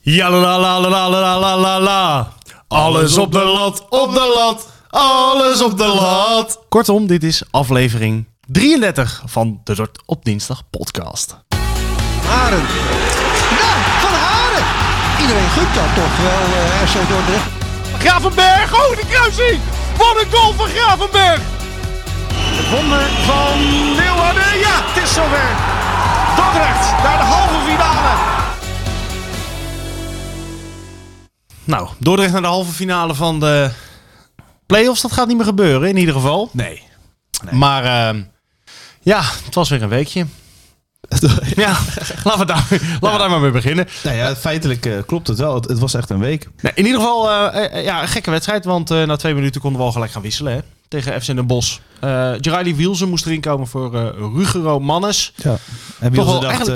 Ja la la la la la la la la. Alles op de lat, op de lat. Alles op de lat. Kortom, dit is aflevering 33 van de Dort op Dinsdag podcast. Haren. Ja, Van Haren. Iedereen gunt dat toch wel, FC Dordrecht. Gravenberg, oh de kruising. Wat een goal van Gravenberg. Het wonder van Leeuwarden. Ja, het is zover. Dordrecht naar de halve finale. Nou, Dordrecht naar de halve finale van de play-offs. Dat gaat niet meer gebeuren in ieder geval. Nee. Maar ja, het was weer een weekje. Ja, laten we daar maar mee beginnen. Nou ja, feitelijk klopt het wel. Het was echt een week. Nee, in ieder geval een gekke wedstrijd. Want na 2 minuten konden we al gelijk gaan wisselen. Hè? Tegen FC Den Bosch. Gerali Wielsen moest erin komen voor Rugero Mannes. Ja. Heb je Toch wel gedacht,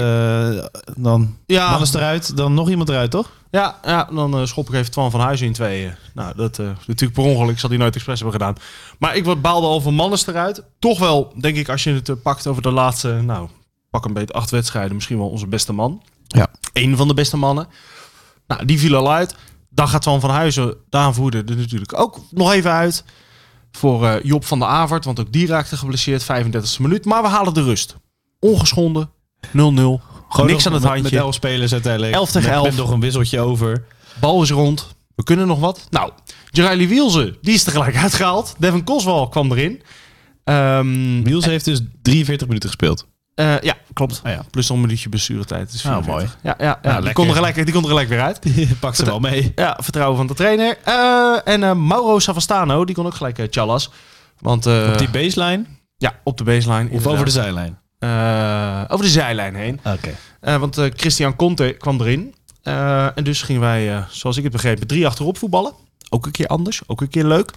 dan Ja. Mannes eruit, dan nog iemand eruit, toch? Ja, dan schop ik even Twan van Huizen in 2. Nou, dat natuurlijk per ongeluk. Zal hij nooit expres hebben gedaan. Maar ik baalde al van Mannes eruit. Toch wel, denk ik, als je het pakt over de laatste... Nou, pak een beetje 8 wedstrijden. Misschien wel onze beste man. Ja. Eén van de beste mannen. Nou, die viel al uit. Dan gaat Twan van Huizen, de aanvoerder, er natuurlijk ook nog even uit. Voor Job van der Avert. Want ook die raakte geblesseerd. 35e minuut. Maar we halen de rust. Ongeschonden. 0-0. Gewoon niks aan het handje. Met 11 spelers uiteindelijk. 11 tegen 11. Met nog een wisseltje over. Bal is rond. We kunnen nog wat. Nou, Gerali Wielsen, die is tegelijk uitgehaald. Devin Coswell kwam erin. Wiels heeft dus 43 minuten gespeeld. Ja, klopt. Oh ja. Plus nog een minuutje blessuretijd. Dus Nou, 44. mooi. Ja, die lekker. kon er gelijk weer uit. Pak ze wel mee. Ja, vertrouwen van de trainer. En Mauro Savastano, die kon ook gelijk Chalas. Want, Op die baseline ja, op de baseline. of over de zijlijn? Over de zijlijn heen. Oké. Want Christian Conte kwam erin. En dus gingen wij, zoals ik het begreep, met 3 achterop voetballen. Ook een keer anders, ook een keer leuk.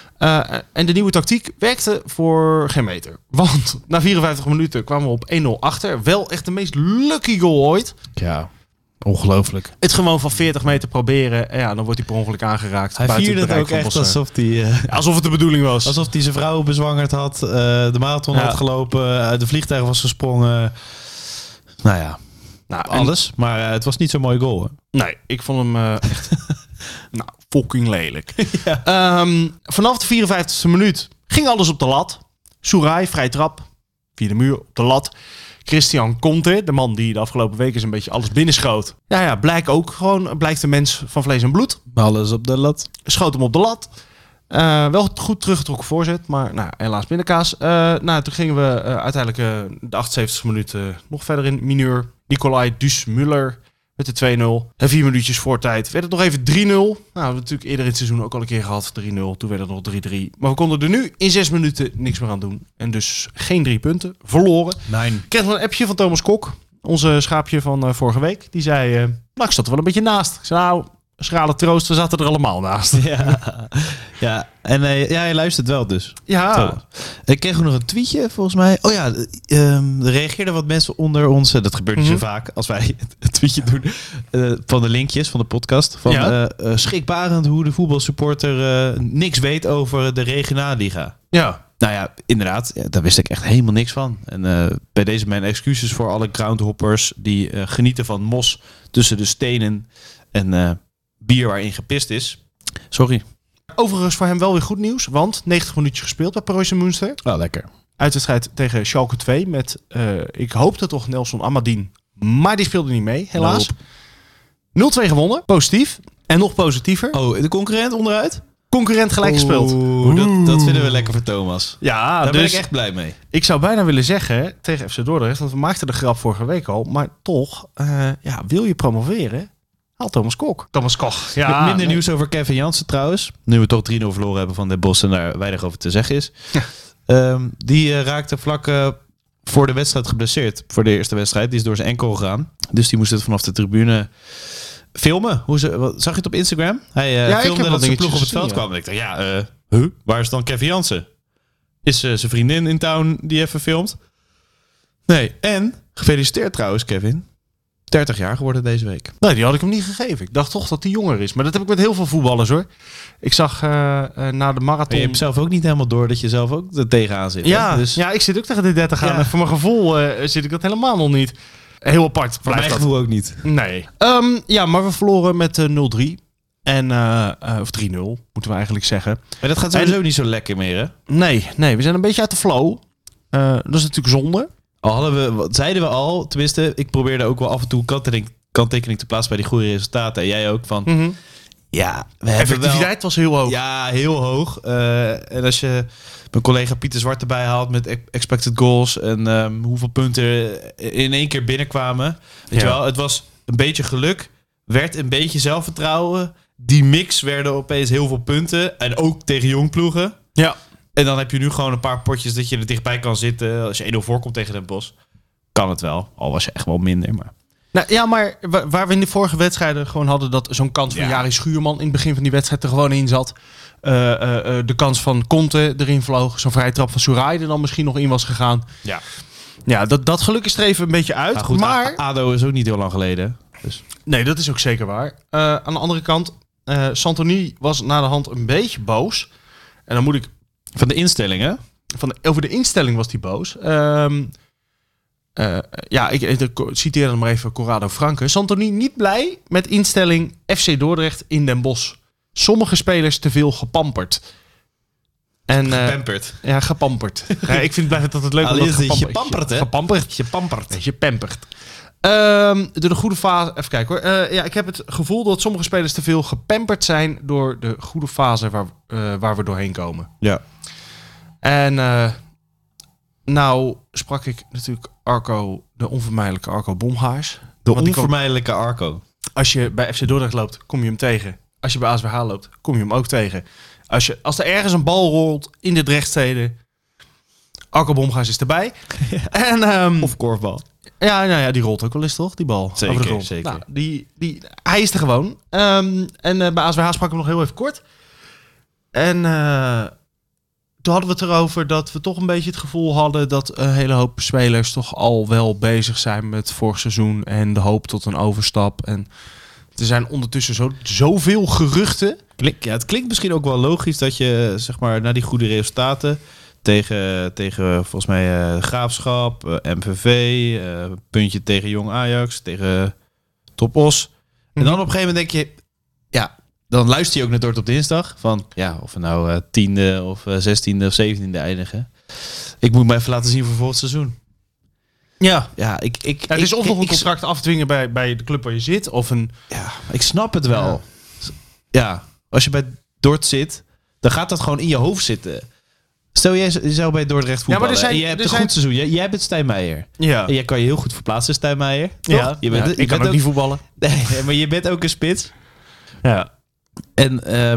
En de nieuwe tactiek werkte voor geen meter. Want na 54 minuten kwamen we op 1-0 achter. Wel echt de meest lucky goal ooit. Ja, ongelooflijk. Het gewoon van 40 meter proberen. En ja, dan wordt hij per ongeluk aangeraakt. Hij buiten vierde het het bereik ook van echt Bossen. alsof Het de bedoeling was. hij zijn vrouw bezwangerd had. De marathon Ja. had gelopen. Uit de vliegtuig was gesprongen. Nou ja, Nou, alles. Maar het was niet zo'n mooi goal. Hè? Nee, ik vond hem echt fucking lelijk. Ja. Vanaf de 54e minuut ging alles op de lat. Soerai, vrij trap. Via de muur op de lat. Christian Conte, de man die de afgelopen weken eens een beetje alles binnenschoot. Ja, blijkt een mens van vlees en bloed. Alles op de lat. Schoot hem op de lat. Wel goed teruggetrokken voorzet, maar nou, helaas binnenkaas. Toen gingen we uiteindelijk de 78e minuut nog verder in mineur. Nicolai Duss-Muller met de 2-0. En 4 minuutjes voor tijd werd het nog even 3-0. Nou, we hebben natuurlijk eerder in het seizoen ook al een keer gehad. 3-0, toen werd het nog 3-3. Maar we konden er nu in 6 minuten niks meer aan doen. En dus geen 3 punten. Verloren. Nee. Ik kreeg nog een appje van Thomas Kok. Onze schaapje van vorige week. Die zei, ik zat er wel een beetje naast. Ik zei, nou, schrale troost, we zaten er allemaal naast. Ja. En hij luistert wel dus. Ja. Thomas. Ik kreeg ook nog een tweetje volgens mij. Oh ja, er reageerden wat mensen onder ons. Dat gebeurt niet zo vaak als wij een tweetje doen. Van de linkjes van de podcast. Van schrikbarend hoe de voetbalsupporter niks weet over de regionale liga. Ja. Nou ja, inderdaad. Ja, daar wist ik echt helemaal niks van. En bij deze mijn excuses voor alle groundhoppers die genieten van mos tussen de stenen en bier waarin gepist is. Sorry. Overigens voor hem wel weer goed nieuws. Want 90 minuutjes gespeeld bij Preußen Münster. Oh, lekker. Uitwedstrijd tegen Schalke 2 met, ik hoopte toch Nelson Amadien. Maar die speelde niet mee, helaas. 0-2 gewonnen. Positief. En nog positiever. Oh, de concurrent onderuit? Concurrent gelijk gespeeld. Dat vinden we lekker voor Thomas. Ja, Daar dus ben ik echt blij mee. ik zou bijna willen zeggen tegen FC Dordrecht, want we maakten de grap vorige week al, maar toch, wil je promoveren? Haal Thomas Kok. Thomas Koch. Ja, Minder nieuws over Kevin Jansen trouwens. Nu we toch 3-0 verloren hebben van Den Bosch en daar weinig over te zeggen is. Die raakte vlak voor de wedstrijd geblesseerd. Voor de eerste wedstrijd. Die is door zijn enkel gegaan. Dus die moest het vanaf de tribune filmen. Zag je het op Instagram? Hij filmde dat zijn ploeg op het veld kwam. En ik dacht, waar is dan Kevin Jansen? Is zijn vriendin in town die even filmt? Nee. En gefeliciteerd trouwens, Kevin. 30 jaar geworden deze week. Nee, die had ik hem niet gegeven. Ik dacht toch dat hij jonger is. Maar dat heb ik met heel veel voetballers hoor. Ik zag na de marathon... Je hebt zelf ook niet helemaal door dat je zelf ook er tegenaan zit. Ja, hè? Dus... ja, ik zit ook tegen de 30 aan. Ja. En voor mijn gevoel zit ik dat helemaal nog niet. Heel apart. Voor mijn blijft dat. gevoel ook niet. Nee. Ja, maar we verloren met 0-3. En, of 3-0, moeten we eigenlijk zeggen. Maar dat gaat sowieso niet zo lekker meer, hè? Nee, we zijn een beetje uit de flow. Dat is natuurlijk zonde. Zeiden we al, tenminste, ik probeerde ook wel af en toe kanttekening te plaatsen bij die goede resultaten. En jij ook van, ja, we hebben Effectiviteit was heel hoog. Ja, heel hoog. En als je mijn collega Pieter Zwart erbij haalt met expected goals en hoeveel punten in één keer binnenkwamen. Weet je wel, het was een beetje geluk, werd een beetje zelfvertrouwen. Die mix werden opeens heel veel punten en ook tegen jongploegen. Ja. En dan heb je nu gewoon een paar potjes dat je er dichtbij kan zitten. Als je 1-0 voorkomt tegen Den Bosch, kan het wel. Al was je echt wel minder, maar... Nou, ja, maar waar we in de vorige wedstrijden gewoon hadden dat zo'n kans van Jari Schuurman in het begin van die wedstrijd er gewoon in zat. De kans van Conte erin vloog. Zo'n vrije trap van Souraï er dan misschien nog in was gegaan. Ja, dat geluk is er even een beetje uit. Maar goed, maar ADO is ook niet heel lang geleden. Dus. nee, dat is ook zeker waar. Aan de andere kant, Santoni was na de hand een beetje boos. En dan moet ik... Van de instellingen? Over de instelling was hij boos. Ik citeer dan maar even Corrado Franke. Santoni niet blij met instelling FC Dordrecht in Den Bosch. Sommige spelers te veel gepamperd. En, Gepamperd. Ja, gepamperd. Ja, ik vind het altijd leuk. Je pampert, hè? Gepamperd. Je pampert. Door de goede fase... Even kijken hoor. Ik heb het gevoel dat sommige spelers te veel gepamperd zijn door de goede fase waar we doorheen komen. Ja. En nou sprak ik natuurlijk Arco, de onvermijdelijke Arco Bomhaars. De onvermijdelijke Arco. Als je bij FC Dordrecht loopt, kom je hem tegen. Als je bij ASWH loopt, kom je hem ook tegen. Als er ergens een bal rolt in de Drechtsteden, Arco Bomhaars is erbij. Ja. En, of korfbal. Ja, die rolt ook wel eens, toch? Die bal. Zeker, over de grond. zeker. Nou, hij is er gewoon. En bij ASWH sprak ik hem nog heel even kort. En toen hadden we het erover dat we toch een beetje het gevoel hadden dat een hele hoop spelers toch al wel bezig zijn met vorig seizoen en de hoop tot een overstap. En er zijn ondertussen zoveel geruchten. Het klinkt misschien ook wel logisch dat je, zeg maar, na die goede resultaten tegen volgens mij Graafschap, MVV, puntje tegen Jong Ajax, tegen Top Os. En dan op een gegeven moment denk je, ja, dan luister je ook naar Dort op dinsdag. Van, ja, of we nou 10e of 16e of 17e eindigen. Ik moet me even laten zien voor volgend seizoen. Ja. Het is of nog een contract afdwingen bij de club waar je zit. Of een... Ja, ik snap het wel. Ja, als je bij Dort zit, dan gaat dat gewoon in je hoofd zitten. Stel, je zou bij Dordrecht voetballen en je hebt een goed seizoen. Jij bent Stijn Meijer. Ja. En jij kan je heel goed verplaatsen, Stijn Meijer. Ja, ik kan ook niet voetballen. Nee, maar je bent ook een spits. Ja. En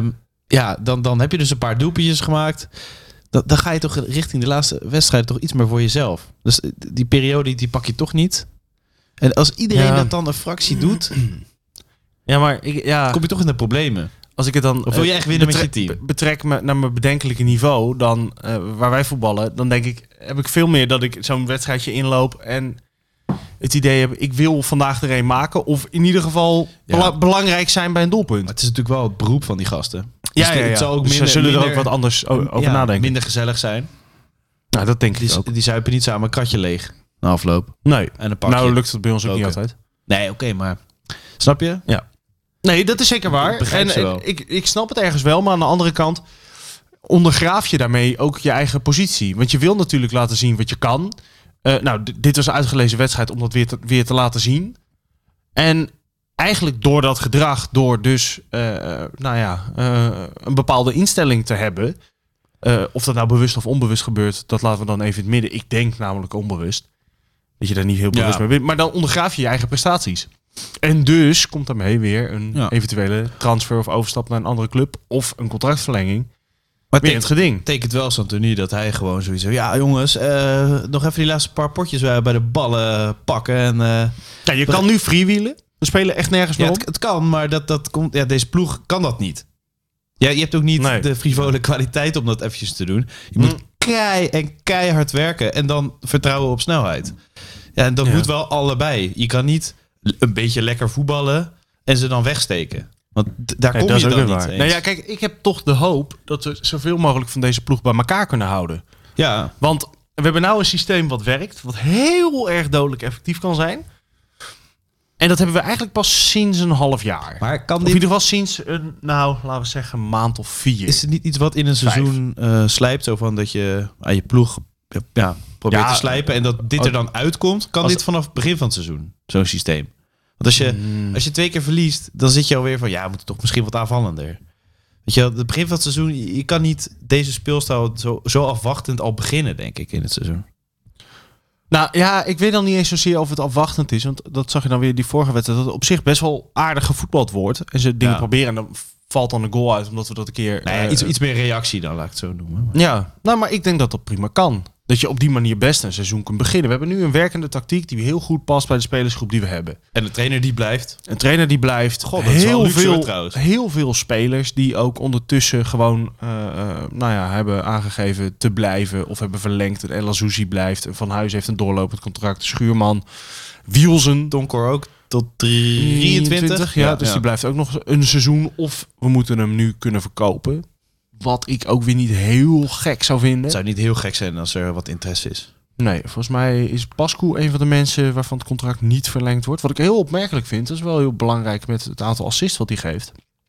dan heb je dus een paar doelpuntjes gemaakt. Dan ga je toch richting de laatste wedstrijd toch iets meer voor jezelf. Dus die periode die pak je toch niet. En als iedereen dat dan een fractie doet, ja, maar kom je toch in de problemen. Als ik het dan of wil je echt winnen met je team? Betrek me naar mijn bedenkelijke niveau dan waar wij voetballen, dan heb ik veel meer dat ik zo'n wedstrijdje inloop en het idee heb, ik wil vandaag er een maken. Of in ieder geval belangrijk zijn bij een doelpunt. Maar het is natuurlijk wel het beroep van die gasten. Dus het zal ook ze zullen er ook wat anders over nadenken. Minder gezellig zijn. Nou, dat denk ik ook. Die zuipen niet samen een kratje leeg na afloop. Nee. En een pakje. Nou lukt het bij ons ook niet altijd. Nee, oké, maar... Snap je? Ja. Nee, dat is zeker waar. Ik snap het ergens wel, maar aan de andere kant ondergraaf je daarmee ook je eigen positie. Want je wil natuurlijk laten zien wat je kan. Dit was een uitgelezen wedstrijd om dat weer te laten zien. En eigenlijk door dat gedrag, door dus een bepaalde instelling te hebben, of dat nou bewust of onbewust gebeurt, dat laten we dan even in het midden. Ik denk namelijk onbewust. Dat je daar niet heel bewust mee bent. Maar dan ondergraaf je je eigen prestaties. En dus komt daarmee weer een eventuele transfer of overstap naar een andere club of een contractverlenging. Maar weer in het geding. Betekent wel, Santoni, dat hij gewoon sowieso... Ja, jongens, nog even die laatste paar potjes bij de ballen pakken. En, je kan nu freewheelen. We spelen echt nergens meer op. Het kan, maar dat komt... Ja, deze ploeg kan dat niet. Ja, je hebt ook niet de frivole kwaliteit om dat eventjes te doen. Je moet keihard werken en dan vertrouwen op snelheid. Ja, en dat moet wel allebei. Je kan niet een beetje lekker voetballen en ze dan wegsteken. Want daar kom je dan niet eens. Nou ja, kijk, ik heb toch de hoop dat we zoveel mogelijk van deze ploeg bij elkaar kunnen houden. Ja. Want we hebben nou een systeem wat werkt, wat heel erg dodelijk effectief kan zijn. En dat hebben we eigenlijk pas sinds een half jaar. Maar kan Of in ieder geval sinds een, laten we zeggen, een maand of 4. Is het niet iets wat in een seizoen slijpt? Zo van dat je aan je ploeg probeert te slijpen en dat dit er dan uitkomt? Kan dit vanaf het begin van het seizoen? Zo'n systeem. Want als je 2 keer verliest, dan zit je alweer van... Ja, we moeten toch misschien wat aanvallender. Weet je wel, het begin van het seizoen... Je kan niet deze speelstijl zo afwachtend al beginnen, denk ik, in het seizoen. Nou ja, ik weet dan niet eens zozeer of het afwachtend is. Want dat zag je dan weer die vorige wedstrijd. Dat het op zich best wel aardig gevoetbald wordt. En ze dingen proberen en dan valt dan een goal uit. Omdat we dat een keer... iets meer reactie dan, laat ik het zo noemen. Ja, nou, maar ik denk dat dat prima kan. Dat je op die manier best een seizoen kunt beginnen. We hebben nu een werkende tactiek die heel goed past bij de spelersgroep die we hebben. En de trainer die blijft. Een trainer die blijft. God, dat is wel luxe, trouwens. Heel veel spelers die ook ondertussen gewoon hebben aangegeven te blijven of hebben verlengd. En El Azzouzi blijft. Van Huis heeft een doorlopend contract. Schuurman, Wielsen. Donker ook tot 23. Ja, dus die blijft ook nog een seizoen. Of we moeten hem nu kunnen verkopen. Wat ik ook weer niet heel gek zou vinden. Het zou niet heel gek zijn als er wat interesse is. Nee, volgens mij is Pascu een van de mensen waarvan het contract niet verlengd wordt. Wat ik heel opmerkelijk vind. Dat is wel heel belangrijk met het aantal assists wat hij geeft.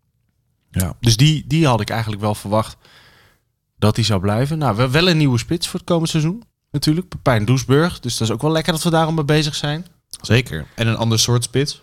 Ja. Dus die had ik eigenlijk wel verwacht dat hij zou blijven. Nou, we hebben wel een nieuwe spits voor het komend seizoen. Natuurlijk, Pepijn Doesburg. Dus dat is ook wel lekker dat we daarom mee bezig zijn. Zeker. En een ander soort spits.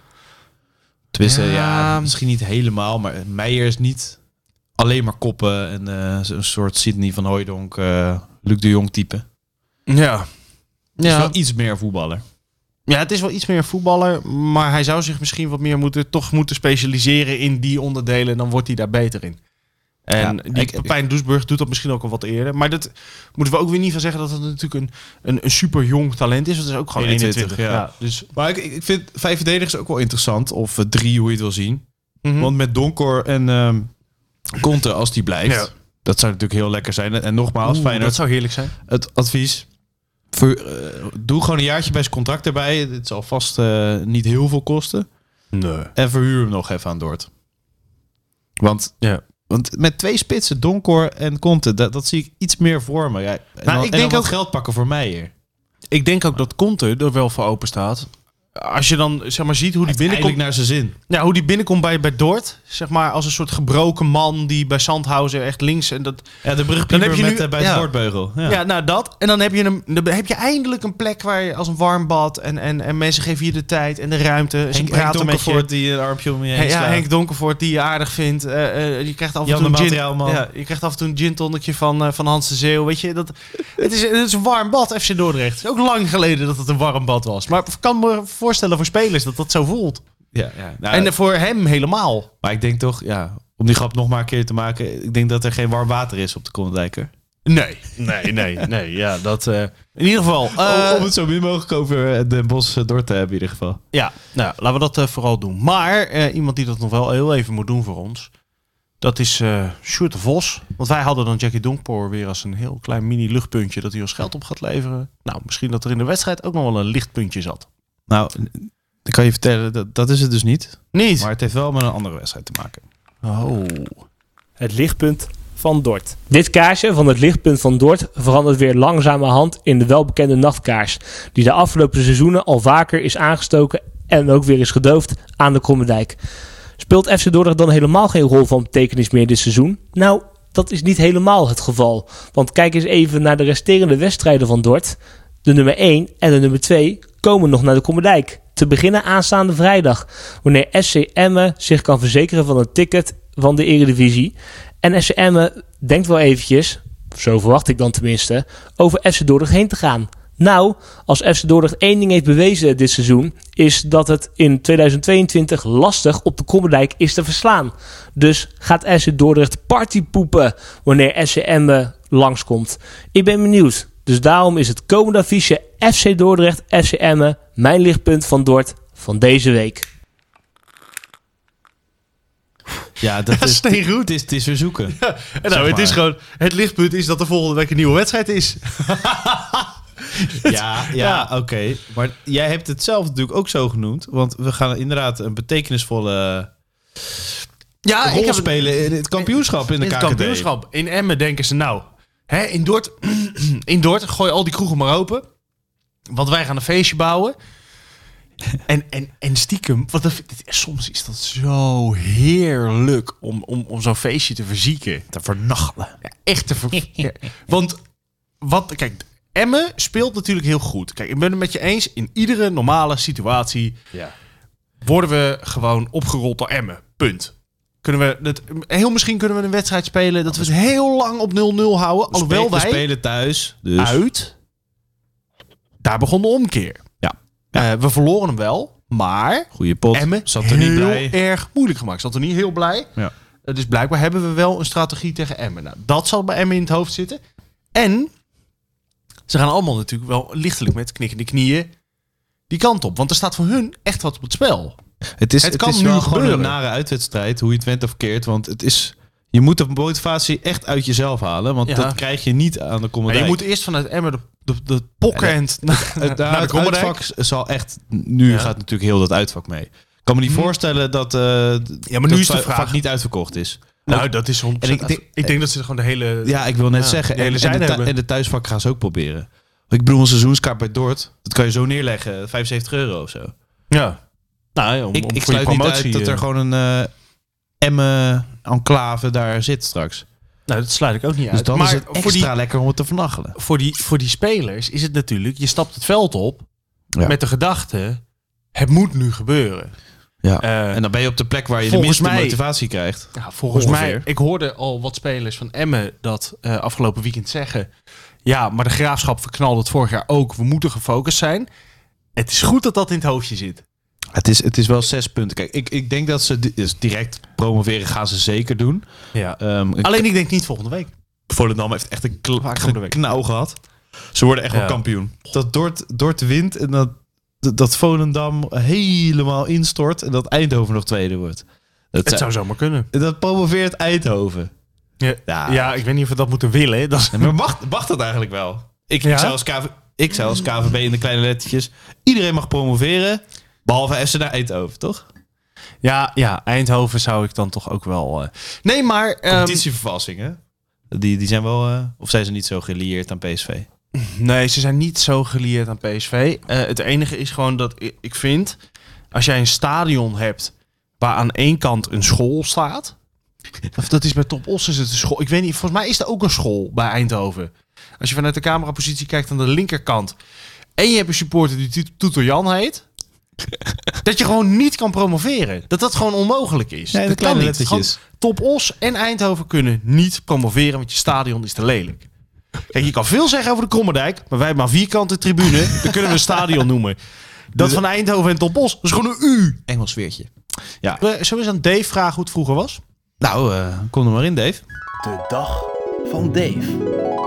Tenminste, misschien niet helemaal. Maar Meijer is niet... alleen maar koppen en een soort Sidney van Hooijdonk, Luc de Jong type. Ja. Het is wel iets meer voetballer. Ja, het is wel iets meer voetballer, maar hij zou zich misschien wat meer moeten specialiseren in die onderdelen. Dan wordt hij daar beter in. En Pepijn Doesburg doet dat misschien ook al wat eerder. Maar dat moeten we ook weer niet van zeggen dat het natuurlijk een super jong talent is. Het is ook gewoon 21. Ja. Dus... Maar ik vind 5 verdedigers ook wel interessant. Of 3, hoe je het wil zien. Mm-hmm. Want met Donkor en... Conte, als die blijft. Ja. Dat zou natuurlijk heel lekker zijn. En nogmaals, Feyenoord, dat zou heerlijk zijn. Het advies. Doe gewoon een jaartje bij zijn contract erbij. Het zal vast niet heel veel kosten. Nee. En verhuur hem nog even aan Dort. Want met 2 spitsen, Donkor en Conte, dat zie ik iets meer voor me. Ja, ik denk ook geld pakken voor Meijer. Ik denk ook dat Conte er wel voor open staat. Als je dan zeg maar ziet hoe die binnenkomt naar zijn zin. Ja, hoe die binnenkomt bij Dort, zeg maar als een soort gebroken man die bij Sandhausen echt links en dat. Ja, de brugpieper bij de bordbeugel. Ja, nou dat. En dan heb je eindelijk een plek waar je als een warm bad en mensen geven je de tijd en de ruimte. Ze praten met je. Die een armpje om je heen slaat. Henk Donkervoort die je aardig vindt. Je krijgt af en toe je krijgt af en toe een gin tonnetje van Hans de Zeeuw, weet je. Het is een warm bad FC Dordrecht. Het is ook lang geleden dat het een warm bad was. Maar ik kan me voorstellen voor spelers dat zo voelt. Ja. Nou, en voor hem helemaal. Maar ik denk toch, om die grap nog maar een keer te maken, ik denk dat er geen warm water is op de Komendijker. Nee. Ja, dat in ieder geval. Om het zo min mogelijk over Den Bosch door te hebben in ieder geval. Ja, nou, laten we dat vooral doen. Maar iemand die dat nog wel heel even moet doen voor ons, dat is Sjoerd de Vos. Want wij hadden dan Jackie Donkpoor weer als een heel klein mini-luchtpuntje dat hij ons geld op gaat leveren. Nou, misschien dat er in de wedstrijd ook nog wel een lichtpuntje zat. Nou, ik kan je vertellen, dat is het dus niet. Niet? Maar het heeft wel met een andere wedstrijd te maken. Oh. Het lichtpunt van Dort. Dit kaarsje van het lichtpunt van Dort verandert weer langzamerhand in de welbekende nachtkaars, die de afgelopen seizoenen al vaker is aangestoken en ook weer is gedoofd aan de Krommendijk. Speelt FC Dordrecht dan helemaal geen rol van betekenis meer dit seizoen? Nou, dat is niet helemaal het geval. Want kijk eens even naar de resterende wedstrijden van Dort. De nummer 1 en de nummer 2 komen nog naar de Krommendijk. Te beginnen aanstaande vrijdag, wanneer FC Emmen zich kan verzekeren van een ticket van de Eredivisie. En FC Emmen denkt wel eventjes, zo verwacht ik dan tenminste, over FC Dordrecht heen te gaan. Nou, als FC Dordrecht 1 ding heeft bewezen dit seizoen, is dat het in 2022 lastig op de Krommendijk is te verslaan. Dus gaat FC Dordrecht partypoepen wanneer FC Emmen langskomt. Ik ben benieuwd. Dus daarom is het komende affiche FC Dordrecht, FC Emmen, mijn lichtpunt van Dort van deze week. Ja, dat is goed. Het is weer zoeken. Ja, het is gewoon, het lichtpunt is dat er volgende week een nieuwe wedstrijd is. Ja, oké. Maar jij hebt het zelf natuurlijk ook zo genoemd. Want we gaan inderdaad een betekenisvolle rol spelen in het kampioenschap in de KKD. Het kampioenschap. In Emmen denken ze nou, in Dort, gooi al die kroegen maar open. Want wij gaan een feestje bouwen. En stiekem, soms is dat zo heerlijk om zo'n feestje te verzieken. Te vernachelen. Ja, echt te verzieken. Want, kijk, Emmen speelt natuurlijk heel goed. Kijk, ik ben het met je eens. In iedere normale situatie worden we gewoon opgerold door Emmen. Punt. Misschien kunnen we een wedstrijd spelen dat we het heel lang op 0-0 houden. Alhoewel wij spelen thuis. Dus. Uit. Daar begon de omkeer. Ja. We verloren hem wel, maar goeie pot. Emmen Zat er niet blij. heel erg moeilijk gemaakt. Zat er niet heel blij. Ja. Dus blijkbaar hebben we wel een strategie tegen Emmen. Nou, dat zal bij Emmen in het hoofd zitten. En ze gaan allemaal natuurlijk wel lichtelijk met knikkende knieën die kant op. Want er staat voor hun echt wat op het spel. Het kan is nu wel gebeuren. gewoon een nare uitwedstrijd, hoe je het went of keert. Want je moet de motivatie echt uit jezelf halen. Want dat krijg je niet aan de Kommerdijk. Je moet eerst vanuit Emmen de pokhand naar de het Kommerdijk. uitvak zal echt... Nu gaat natuurlijk heel dat uitvak mee. Ik kan me niet voorstellen dat maar nu is de vraag vak niet uitverkocht is. Nou, dat is 100%. Ik denk dat ze gewoon de hele... Ja, ik wil net zeggen. De hele zijde hebben. En de thuisvak gaan ze ook proberen. Ik bedoel, een seizoenskaart bij Dort, dat kan je zo neerleggen. €75 of zo. Ja. Nou, Ik sluit niet uit dat er gewoon een Emmen-enclave daar zit straks. Nou, dat sluit ik ook niet Dus uit. dan Maar is het extra lekker om het te vernachelen. Voor die spelers is het natuurlijk... Je stapt het veld op met de gedachte... Het moet nu gebeuren. Ja. En dan ben je op de plek waar je de minste motivatie krijgt. Ja, volgens mij... Ik hoorde al wat spelers van Emmen dat afgelopen weekend zeggen... Ja, maar de Graafschap verknalde het vorig jaar ook. We moeten gefocust zijn. Het is goed dat dat in het hoofdje zit. Het is wel 6 punten. Kijk, ik denk dat ze direct promoveren gaan ze zeker doen. Ja. Alleen ik denk niet volgende week. Volendam heeft echt een knauw gehad. Ze worden echt wel kampioen. Dat Dort wint en dat Volendam helemaal instort en dat Eindhoven nog tweede wordt. Het zou zomaar kunnen. Dat promoveert Eindhoven. Ja, ik weet niet of we dat moeten willen. Maar mag dat eigenlijk wel? Ik zou als KVB in de kleine lettertjes... Iedereen mag promoveren, behalve FC naar Eindhoven, toch? Ja, Eindhoven zou ik dan toch ook wel... Nee, maar... Competitievervalsing, hè? Die zijn wel... of zijn ze niet zo gelieerd aan PSV? Nee, ze zijn niet zo gelieerd aan PSV. Het enige is gewoon dat ik vind... Als jij een stadion hebt waar aan één kant een school staat... Of dat is bij Top Os is het een school. Ik weet niet, volgens mij is er ook een school bij Eindhoven. Als je vanuit de camerapositie kijkt aan de linkerkant... en je hebt een supporter die Toeter Jan heet... dat je gewoon niet kan promoveren. Dat gewoon onmogelijk is. Nee, dat kan niet. Gewoon Top Os en Eindhoven kunnen niet promoveren... want je stadion is te lelijk. Kijk, je kan veel zeggen over de Kommerdijk... maar wij hebben maar vierkante tribune. Dan kunnen we een stadion noemen. Dat van Eindhoven en Top Os, dat is gewoon een U. Engels weertje. Ja. Zullen we eens aan Dave vragen hoe het vroeger was? Nou, kom er maar in, Dave. De dag van Dave.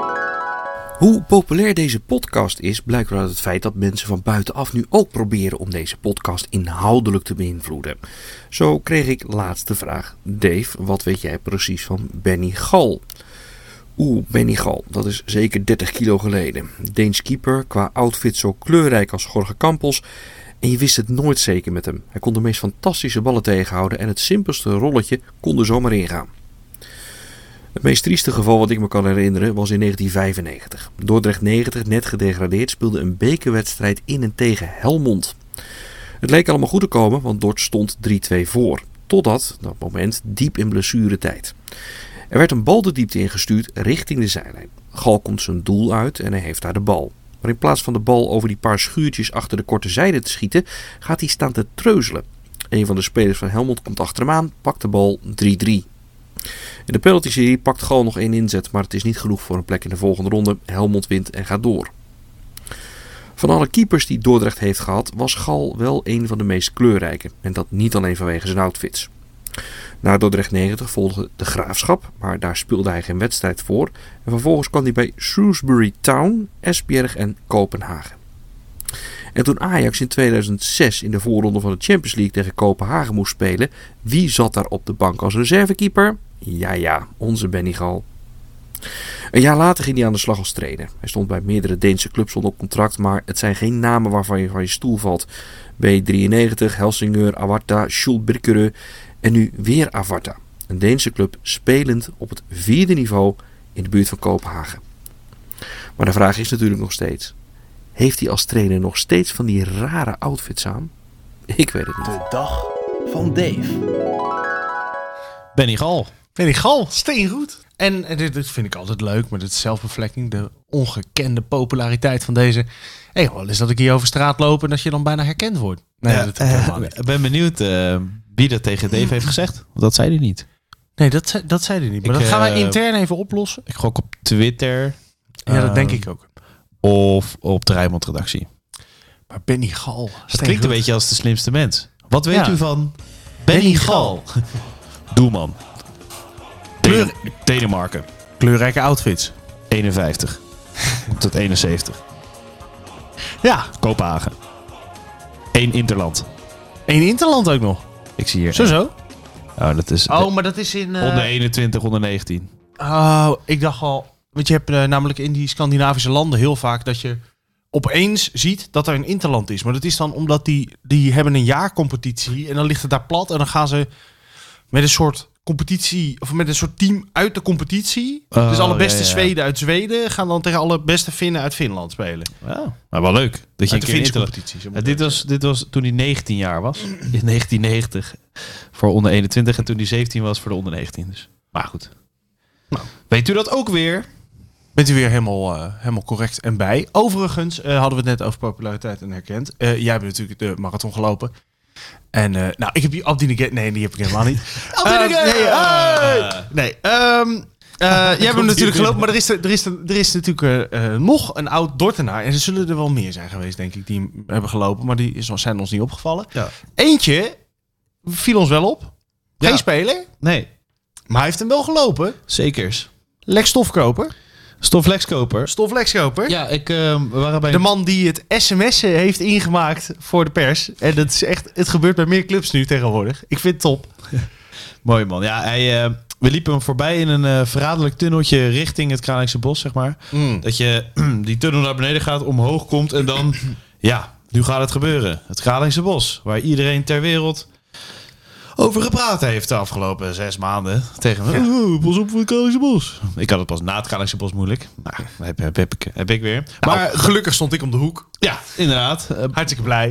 Hoe populair deze podcast is, blijkt uit het feit dat mensen van buitenaf nu ook proberen om deze podcast inhoudelijk te beïnvloeden. Zo kreeg ik laatst de vraag: Dave, wat weet jij precies van Benny Gal? Benny Gal, dat is zeker 30 kilo geleden. Deens keeper, qua outfit zo kleurrijk als Jorge Campos. En je wist het nooit zeker met hem. Hij kon de meest fantastische ballen tegenhouden en het simpelste rolletje kon er zomaar ingaan. Het meest trieste geval wat ik me kan herinneren was in 1995. Dordrecht 90, net gedegradeerd, speelde een bekerwedstrijd in en tegen Helmond. Het leek allemaal goed te komen, want Dort stond 3-2 voor. Totdat, dat moment, diep in blessuretijd. Er werd een bal de diepte ingestuurd richting de zijlijn. Gal komt zijn doel uit en hij heeft daar de bal. Maar in plaats van de bal over die paar schuurtjes achter de korte zijde te schieten, gaat hij staan te treuzelen. Een van de spelers van Helmond komt achter hem aan, pakt de bal 3-3. In de penalty-serie pakt Gal nog 1 inzet, maar het is niet genoeg voor een plek in de volgende ronde. Helmond wint en gaat door. Van alle keepers die Dordrecht heeft gehad, was Gal wel een van de meest kleurrijke. En dat niet alleen vanwege zijn outfits. Na Dordrecht 90 volgde de Graafschap, maar daar speelde hij geen wedstrijd voor. En vervolgens kwam hij bij Shrewsbury Town, Esbjerg en Kopenhagen. En toen Ajax in 2006 in de voorronde van de Champions League tegen Kopenhagen moest spelen, wie zat daar op de bank als reservekeeper? Ja, onze Benny Gal. Een jaar later ging hij aan de slag als trainer. Hij stond bij meerdere Deense clubs onder contract, maar het zijn geen namen waarvan je van je stoel valt. B93, Helsingør, Avarta, Schulbirkerø en nu weer Avarta. Een Deense club spelend op het 4e niveau in de buurt van Kopenhagen. Maar de vraag is natuurlijk nog steeds: heeft hij als trainer nog steeds van die rare outfits aan? Ik weet het niet. De dag van Dave. Benny Gal. Benny Gal, steengoed. En dit vind ik altijd leuk, maar dit is zelfbevlekking. De ongekende populariteit van deze. Hey, wel eens dat ik hier over straat loop en dat je dan bijna herkend wordt. Nee, dat heb ik helemaal niet. Ik ben benieuwd wie dat tegen Dave heeft gezegd. Want dat zei hij niet. Nee, dat zei hij niet. Maar dat gaan wij intern even oplossen. Ik gok op Twitter. Ja, dat denk ik ook. Of op de Rijnmond-redactie. Maar Benny Gal. Dat klinkt een beetje als de slimste mens. Wat weet Ja. u van Benny Gal? Doelman. Denemarken. Kleurrijke outfits. 51 tot 71. Ja, Kopenhagen. 1 Interland. 1 Interland ook nog. Ik zie hier. Zo. Oh, dat is Oh, maar dat is in... onder 21, onder 19. Oh, ik dacht al... Want je hebt namelijk in die Scandinavische landen heel vaak dat je opeens ziet dat er een interland is. Maar dat is dan omdat die hebben een jaarcompetitie en dan ligt het daar plat en dan gaan ze met een soort competitie of met een soort team uit de competitie. Oh, dus alle beste ja. Zweden uit Zweden gaan dan tegen alle beste Finnen uit Finland spelen. Ja, maar wel leuk. Dat je Uit een de keer Finse Interland... competitie. Dit was toen hij 19 jaar was. In 1990 voor onder 21 en toen hij 17 was voor de onder 19. Dus. Maar goed. Nou. Weet u dat ook weer? Bent u weer helemaal correct en bij. Overigens hadden we het net over populariteit en herkend. Jij hebt natuurlijk de marathon gelopen. En nou, ik heb die Abdineged... Nee, die heb ik helemaal niet. Nee. Jij hebt hem natuurlijk gelopen, maar er is natuurlijk nog een oud Dordtenaar. En er zullen er wel meer zijn geweest, denk ik, die hem hebben gelopen. Maar die zijn ons niet opgevallen. Ja. Eentje viel ons wel op. Geen Ja. speler, Nee, maar hij heeft hem wel gelopen. zekers. Lex Stofkoper. Stoflexkoper. Stof Lexkoper. Ja, we waren bij De man die het sms'en heeft ingemaakt voor de pers. En dat is echt, het gebeurt bij meer clubs nu tegenwoordig. Ik vind het top. Mooi man. Ja, we liepen hem voorbij in een verraderlijk tunneltje richting het Kralingse Bos, zeg maar. Dat je die tunnel naar beneden gaat, omhoog komt en dan... ja, nu gaat het gebeuren. Het Kralingse Bos, waar iedereen ter wereld over gepraat heeft de afgelopen 6 maanden. Tegen me, pas op voor het Kralingse Bos. Ik had het pas na het Kralingse Bos moeilijk. Nou, heb ik weer. Maar Maar gelukkig stond ik om de hoek. ja, inderdaad. Hartstikke blij.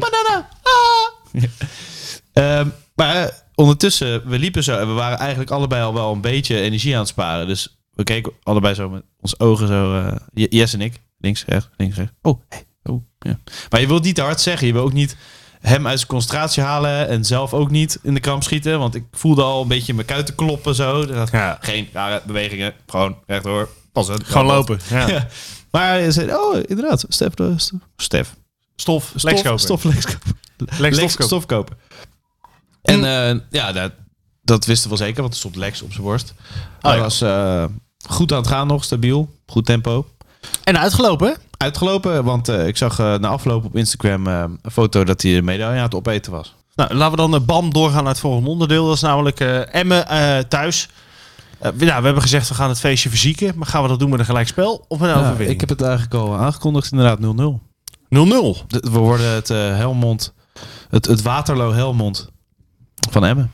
Maar ondertussen, we liepen zo en we waren eigenlijk allebei al wel een beetje energie aan het sparen. Dus we keken allebei zo met onze ogen zo. Jess en ik. Links, rechts, links, rechts. Oh, hey, oh, ja. Maar je wilt niet te hard zeggen. Je wil ook niet hem uit zijn concentratie halen en zelf ook niet in de kramp schieten. Want ik voelde al een beetje mijn kuiten kloppen zo. Ja. Geen rare bewegingen. Gewoon rechtdoor. Pas het. Gewoon lopen. Ja. Ja. Maar hij zei, oh, inderdaad. Stef. Stof Lexkoper. Stoflexkoper. Lex Lex Stofkoper. Stofkoper. En ja, dat wisten we wel zeker, want er stond Lex op zijn borst. Hij ja. was goed aan het gaan nog, stabiel, goed tempo. En uitgelopen, hè? Uitgelopen, want ik zag na afloop op Instagram een foto dat hij de medaille aan het opeten was. Nou, laten we dan bam doorgaan naar het volgende onderdeel. Dat is namelijk Emmen thuis. We hebben gezegd, we gaan het feestje verzieken. Maar gaan we dat doen met een gelijkspel of met een overwinning? Ik heb het eigenlijk al aangekondigd, inderdaad 0-0. 0-0. We worden het Helmond, het Waterloo Helmond van Emmen.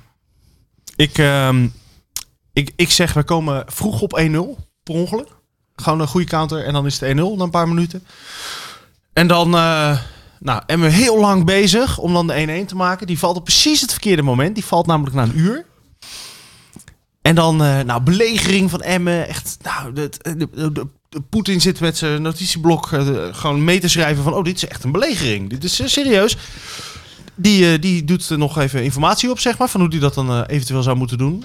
Ik zeg, we komen vroeg op 1-0 per ongeluk. Gewoon een goede counter en dan is het 1-0 na een paar minuten. En dan Emmen heel lang bezig om dan de 1-1 te maken. Die valt op precies het verkeerde moment. Die valt namelijk na een uur. En dan belegering van Emmen. Echt, de Poetin zit met zijn notitieblok gewoon mee te schrijven van... oh, dit is echt een belegering. Dit is serieus. Die doet er nog even informatie op, zeg maar, van hoe die dat dan eventueel zou moeten doen.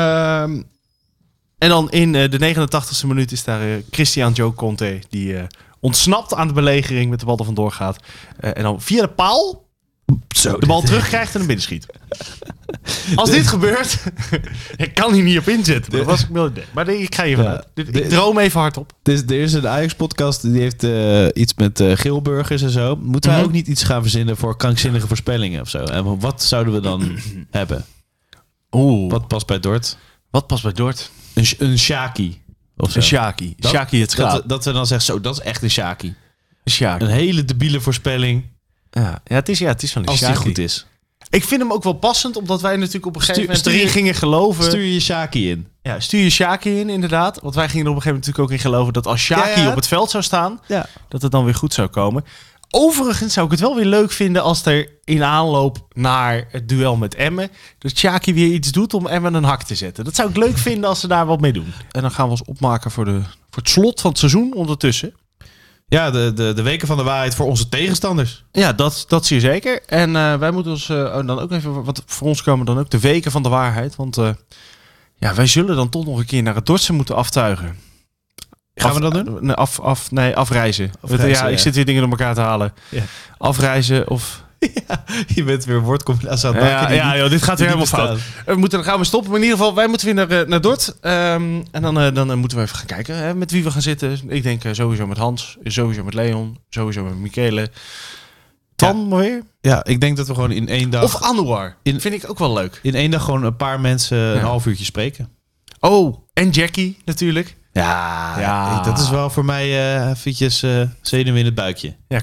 En dan in de 89e minuut is daar Christian Joe Conte, die ontsnapt aan de belegering, met de bal er vandoor gaat. En dan via de paal de bal terugkrijgt en hem binnenschiet. Als dit gebeurt, ik kan hier niet op inzetten. Maar dat was ik wel idee. Maar ik ga je vanuit. Ik droom even hardop. Er is een Ajax-podcast, die heeft iets met geelburgers en zo. Moeten wij ook niet iets gaan verzinnen voor krankzinnige voorspellingen of zo? En wat zouden we dan hebben? Oeh. Wat past bij Dort? Wat past bij Dort? Een Shaki. Of zo. Een Shaki. Shaki het schaap. Dat we dan zeggen, zo, dat is echt een Shaki. Een Shaki. Een hele debiele voorspelling. Ja, het is van een Als die Shaki. goed is. Ik vind hem ook wel passend, omdat wij natuurlijk op een gegeven moment stuur- erin gingen geloven. Stuur je Shaki in. Ja, stuur je Shaki in, inderdaad. Want wij gingen er op een gegeven moment natuurlijk ook in geloven dat als Shaki Ja. op het veld zou staan, dat het dan weer goed zou komen. Overigens zou ik het wel weer leuk vinden als er in aanloop naar het duel met Emmen, dat Sjaki weer iets doet om Emmen een hak te zetten. Dat zou ik leuk vinden als ze daar wat mee doen. En dan gaan we ons opmaken voor het slot van het seizoen ondertussen. Ja, de weken van de waarheid voor onze tegenstanders. Ja, dat zie je zeker. En wij moeten ons dan ook even, want voor ons komen dan ook de weken van de waarheid. Want wij zullen dan toch nog een keer naar het Dordtse moeten aftuigen. Gaan we dat doen? Nee, afreizen. Ja, ik zit weer dingen door elkaar te halen. Ja. Afreizen of... Ja, je bent weer een woordcombinatie aan het maken. Joh, dit gaat weer helemaal fout. Dan gaan we stoppen. Maar in ieder geval, wij moeten weer naar Dort. En dan moeten we even gaan kijken met wie we gaan zitten. Ik denk sowieso met Hans, sowieso met Leon, sowieso met Michele. Tan maar weer. Ja, ik denk dat we gewoon in 1 dag... Of Anouar. Vind ik ook wel leuk. In 1 dag gewoon een paar mensen een half uurtje spreken. Oh, en Jackie natuurlijk. Ja. Dat is wel voor mij eventjes zenuwen in het buikje. Ja,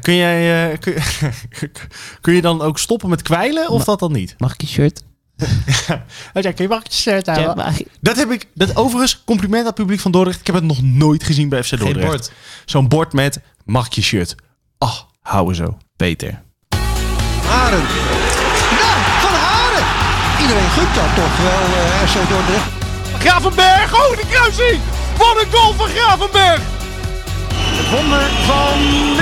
kun je dan ook stoppen met kwijlen of dat dan niet? Mag ik je shirt? Jackie, mag ik je shirt houden? Dat overigens, compliment aan het publiek van Dordrecht. Ik heb het nog nooit gezien bij FC Dordrecht. Geen bord. Zo'n bord met, mag ik je shirt? Houden zo. Peter. Haren. Ja, Van Haren. Iedereen gunt dat toch wel, FC Dordrecht. Gravenberg, de kruising! Wat een goal van Gravenberg! Het wonder van